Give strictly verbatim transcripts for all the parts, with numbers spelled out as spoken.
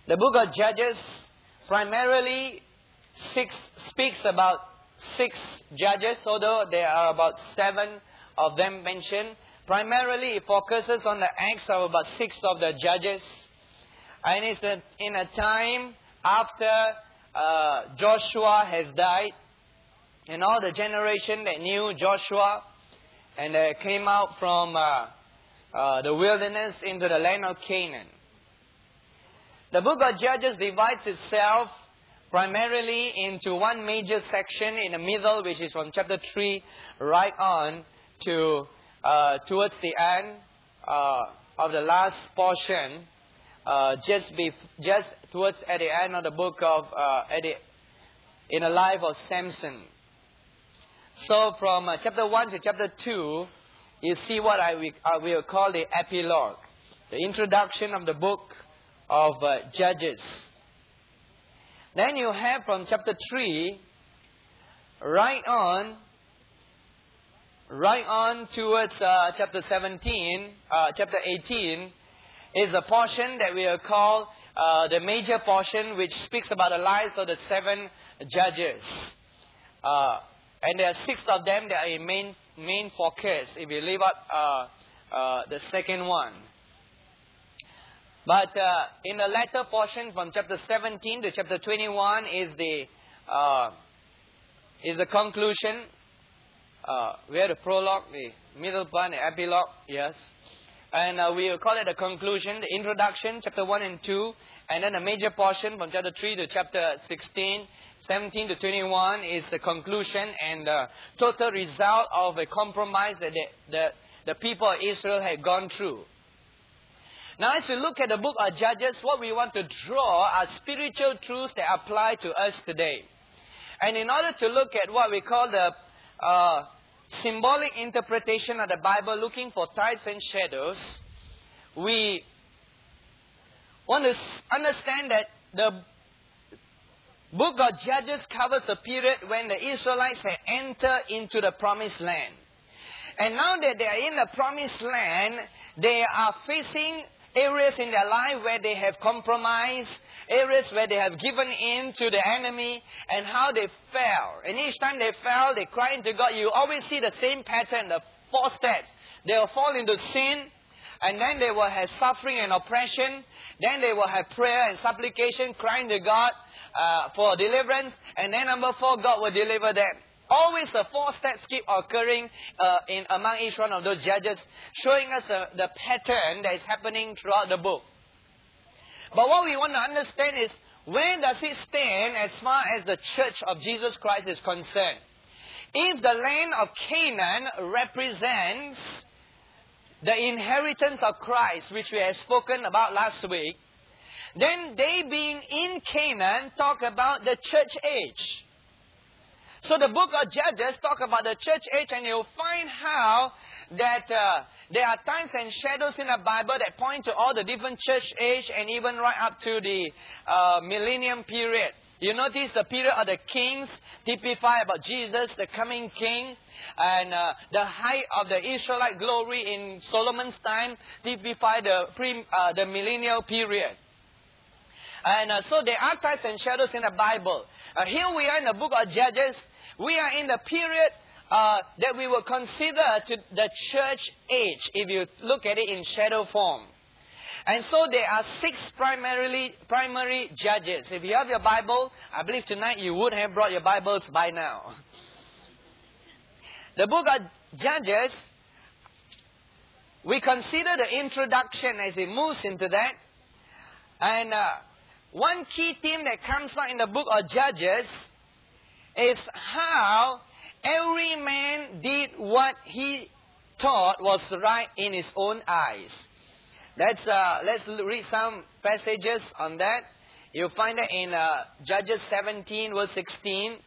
The book of Judges primarily six, speaks about six judges, although there are about seven of them mentioned. Primarily it focuses on the acts of about six of the judges. And it's a, in a time after uh, Joshua has died, and all the generation that knew Joshua and uh, came out from uh, uh, the wilderness into the land of Canaan. The book of Judges divides itself primarily into one major section in the middle, which is from chapter three right on to uh, towards the end uh, of the last portion, uh, just be, just towards at the end of the book of uh, at the, in the life of Samson. So from uh, chapter one to chapter two, you see what I will, I will call the epilogue, the introduction of the book of uh, Judges. Then you have from chapter three right on, right on towards uh, chapter seventeen, uh, chapter eighteen, is a portion that we will call uh, the major portion, which speaks about the lives of the seven judges. Uh, and there are six of them that are in main main focus, if you leave out uh, uh, the second one. But uh, in the latter portion, from chapter seventeen to chapter twenty-one, is the uh, is the conclusion. Uh, we have the prologue, the middle part, the epilogue, yes. And uh, we will call it the conclusion, the introduction, chapter one and two. And then the major portion from chapter three to chapter sixteen, seventeen to twenty-one is the conclusion and the total result of a compromise that the, the, the people of Israel had gone through. Now, as we look at the book of Judges, what we want to draw are spiritual truths that apply to us today. And in order to look at what we call the uh, symbolic interpretation of the Bible, looking for types and shadows, we want to understand that the book of Judges covers a period when the Israelites had entered into the promised land. And now that they are in the promised land, they are facing areas in their life where they have compromised, areas where they have given in to the enemy, and how they fell. And each time they fell, they cry into God. You always see the same pattern, the four steps. They will fall into sin, and then they will have suffering and oppression. Then they will have prayer and supplication, crying to God uh, for deliverance. And then number four, God will deliver them. Always the four steps keep occurring uh, in among each one of those judges, showing us uh, the pattern that is happening throughout the book. But what we want to understand is, where does it stand as far as the church of Jesus Christ is concerned? If the land of Canaan represents the inheritance of Christ, which we have spoken about last week, then they being in Canaan talk about the church age. So the book of Judges talk about the church age, and you'll find how that uh, there are times and shadows in the Bible that point to all the different church age, and even right up to the uh, millennium period. You notice the period of the kings typify about Jesus, the coming king, and uh, the height of the Israelite glory in Solomon's time typify the pre, uh, the millennial period. And uh, so there are types and shadows in the Bible. Uh, here we are in the book of Judges. We are in the period uh, that we will consider to the church age, if you look at it in shadow form. And so there are six primarily primary judges. If you have your Bible, I believe tonight you would have brought your Bibles by now. The book of Judges, we consider the introduction as it moves into that. And uh, one key theme that comes out in the book of Judges is how every man did what he thought was right in his own eyes. Let's, uh, let's read some passages on that. You'll find that in uh, Judges seventeen, verse sixteen.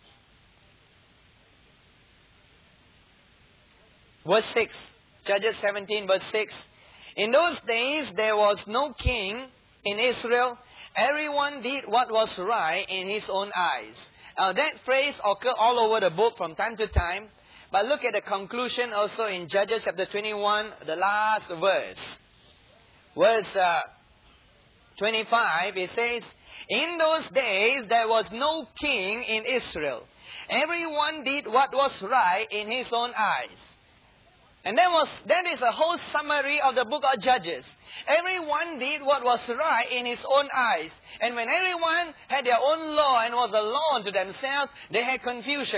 Verse six. Judges seventeen, verse six. In those days there was no king in Israel. Everyone did what was right in his own eyes. Now that phrase occurs all over the book from time to time. But look at the conclusion also in Judges chapter twenty-one, the last verse. Verse uh, twenty-five, it says, in those days there was no king in Israel. Everyone did what was right in his own eyes. And that was that is a whole summary of the book of Judges. Everyone did what was right in his own eyes. And when everyone had their own law and was a law unto themselves, they had confusion.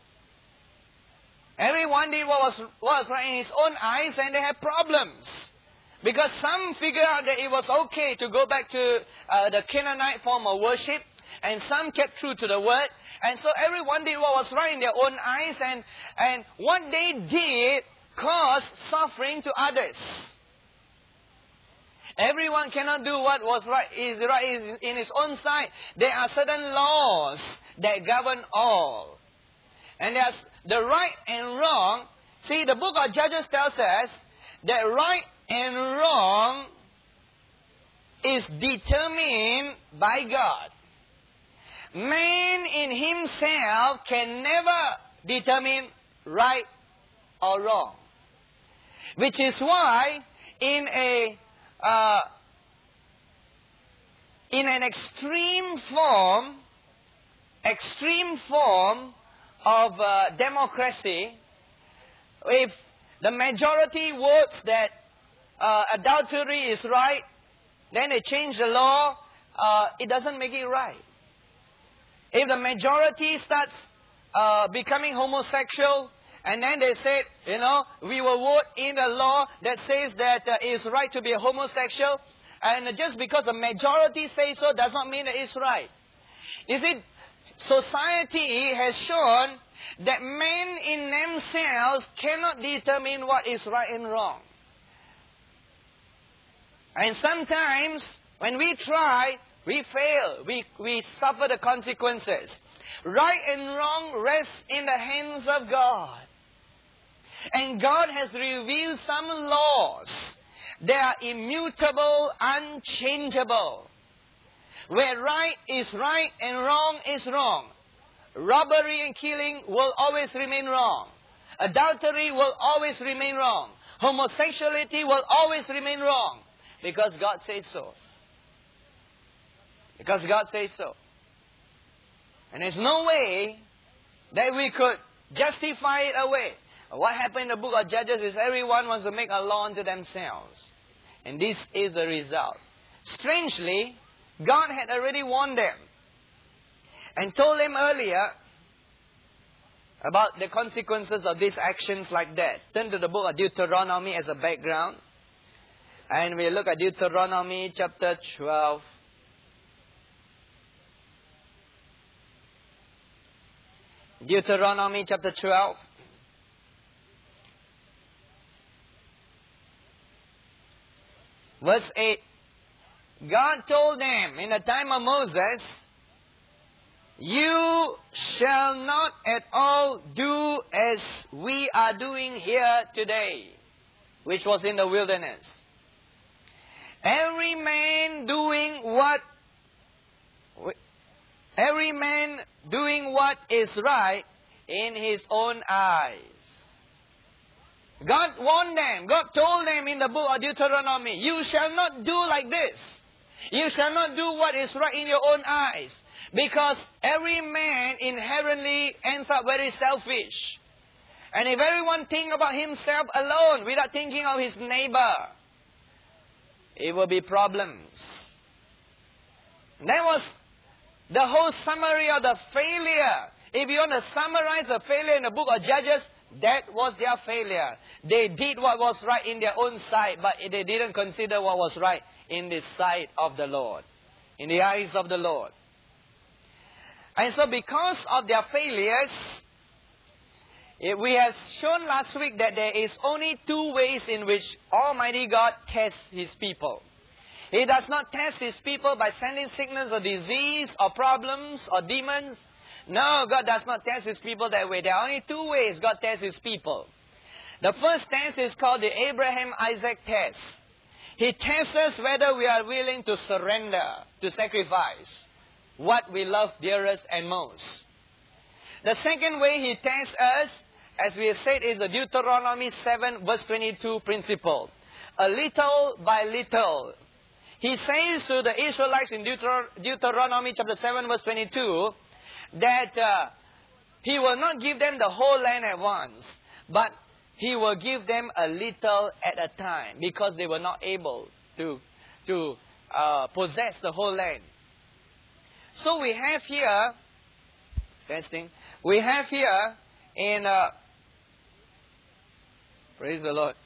Everyone did what was, was right in his own eyes, and they had problems. Because some figured out that it was okay to go back to uh, the Canaanite form of worship, and some kept true to the word. And so everyone did what was right in their own eyes, and, and what they did caused suffering to others. Everyone cannot do what was right is right in his own sight. There are certain laws that govern all. And there's the right and wrong. See, the book of Judges tells us that right and wrong is determined by God. Man in himself can never determine right or wrong. Which is why in a uh, in an extreme form, extreme form of uh, democracy, if the majority votes that uh, adultery is right, then they change the law, uh, it doesn't make it right. If the majority starts uh, becoming homosexual, and then they said, you know, we will vote in a law that says that uh, it's right to be a homosexual. And just because the majority says so does not mean that it's right. You see, society has shown that men in themselves cannot determine what is right and wrong. And sometimes when we try, we fail. We, we suffer the consequences. Right and wrong rests in the hands of God. And God has revealed some laws that are immutable, unchangeable. Where right is right and wrong is wrong. Robbery and killing will always remain wrong. Adultery will always remain wrong. Homosexuality will always remain wrong. Because God says so. Because God says so. And there's no way that we could justify it away. What happened in the book of Judges is everyone wants to make a law unto themselves. And this is the result. Strangely, God had already warned them. And told them earlier about the consequences of these actions like that. Turn to the book of Deuteronomy as a background. And we look at Deuteronomy chapter twelve. Deuteronomy chapter twelve. Verse eight. God told them in the time of Moses, you shall not at all do as we are doing here today, which was in the wilderness. Every man doing what every man doing what is right in his own eyes. God warned them. God told them in the book of Deuteronomy, you shall not do like this. You shall not do what is right in your own eyes. Because every man inherently ends up very selfish. And if everyone thinks about himself alone without thinking of his neighbor, it will be problems. That was the whole summary of the failure. If you want to summarize the failure in the book of Judges, that was their failure. They did what was right in their own sight, but they didn't consider what was right in the sight of the Lord, in the eyes of the Lord. And so because of their failures, we have shown last week that there is only two ways in which Almighty God tests His people. He does not test His people by sending sickness or disease or problems or demons. No, God does not test His people that way. There are only two ways God tests His people. The first test is called the Abraham-Isaac test. He tests us whether we are willing to surrender, to sacrifice what we love dearest and most. The second way He tests us, as we have said, is the Deuteronomy seven verse twenty-two principle. A little by little. he says to the Israelites in Deuter- Deuteronomy chapter seven verse twenty-two that uh, he will not give them the whole land at once, but he will give them a little at a time because they were not able to, to uh, possess the whole land. So we have here, testing, we have here in, uh, praise the Lord.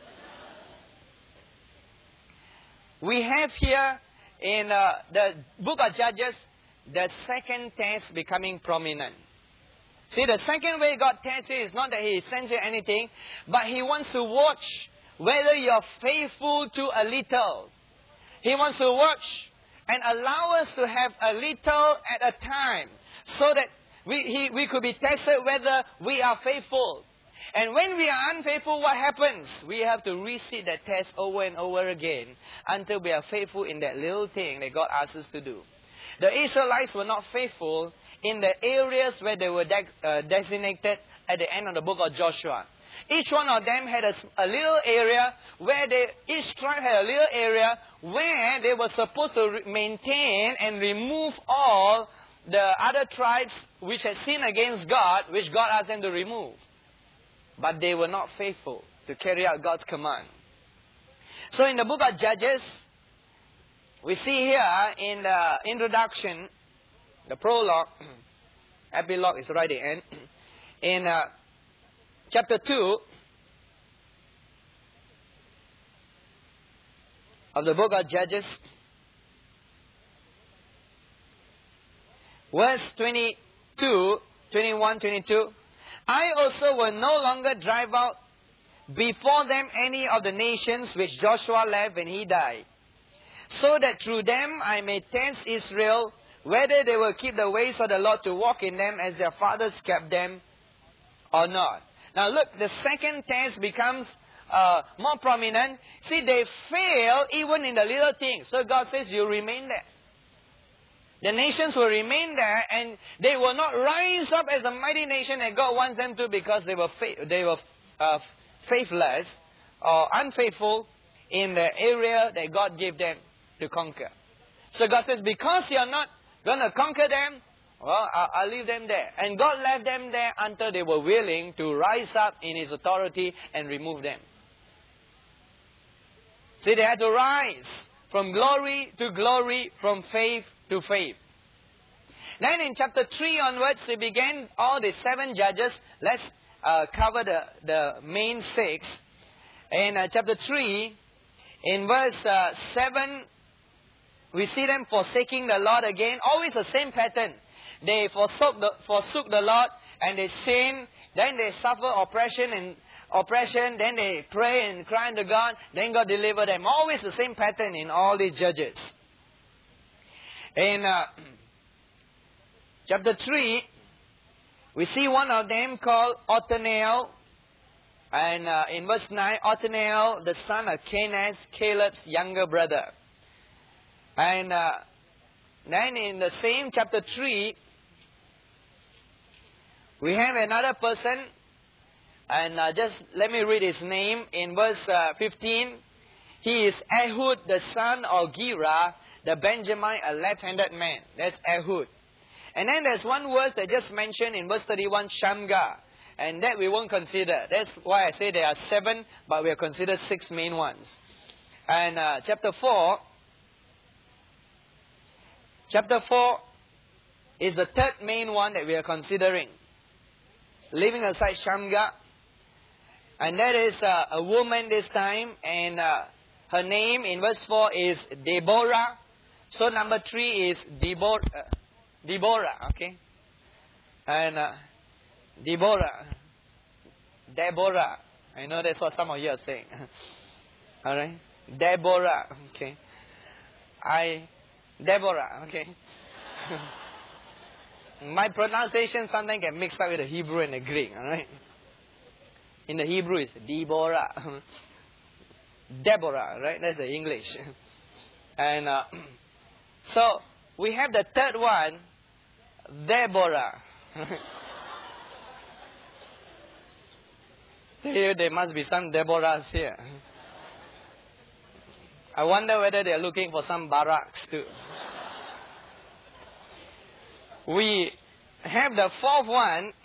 We have here in uh, the book of Judges, the second test becoming prominent. See, the second way God tests you is not that He sends you anything, but He wants to watch whether you're faithful to a little. He wants to watch and allow us to have a little at a time so that we, he, we could be tested whether we are faithful. And when we are unfaithful, what happens? We have to resit that test over and over again until we are faithful in that little thing that God asks us to do. The Israelites were not faithful in the areas where they were de- uh, designated at the end of the book of Joshua. Each one of them had a, a little area where they, each tribe had a little area where they were supposed to re- maintain and remove all the other tribes which had sinned against God, which God asked them to remove. But they were not faithful to carry out God's command. So in the book of Judges, we see here in the introduction, the prologue, epilogue is right at the end, in uh, chapter two of the book of Judges, verse twenty-two, twenty-one, twenty-two, I also will no longer drive out before them any of the nations which Joshua left when he died, so that through them I may test Israel, whether they will keep the ways of the Lord to walk in them as their fathers kept them or not. Now look, the second test becomes uh, more prominent. See, they fail even in the little things. So God says, you remain there. The nations will remain there and they will not rise up as a mighty nation that God wants them to because they were, fa- they were uh, faithless or unfaithful in the area that God gave them to conquer. So God says, because you are not going to conquer them, well, I'll, I'll leave them there. And God left them there until they were willing to rise up in His authority and remove them. See, they had to rise from glory to glory, from faith to faith. Then in chapter three onwards, they began all the seven judges. Let's uh, cover the, the main six. In uh, chapter three, in verse uh, seven, we see them forsaking the Lord again. Always the same pattern. They forsook the, forsook the Lord and they sin. Then they suffer oppression and oppression. Then they pray and cry unto God. Then God deliver them. Always the same pattern in all these judges. In uh, chapter three, we see one of them called Othniel. And uh, in verse nine, Othniel, the son of Kenaz, Caleb's younger brother. And uh, then in the same chapter three, we have another person. And uh, just let me read his name. In verse uh, fifteen, he is Ehud, the son of Gera, the Benjamite, a left-handed man. That's Ehud. And then there's one verse that just mentioned in verse thirty-one, Shamgar. And that we won't consider. That's why I say there are seven, but we'll consider six main ones. And uh, chapter four, chapter four is the third main one that we are considering. Leaving aside Shamgar. And that is uh, a woman this time. And uh, her name in verse four is Deborah. So number three is Debor- uh, Deborah. Okay. And uh, Deborah. Deborah. I know that's what some of you are saying. Alright. Deborah. Okay. I... Deborah. Okay. My pronunciation sometimes get mixed up with the Hebrew and the Greek. Alright. In the Hebrew it's Deborah. Deborah. Right? That's the English. And uh, so we have the third one. Deborah. Here there must be some Deborahs here. I wonder whether they are looking for some barracks too. We have the fourth one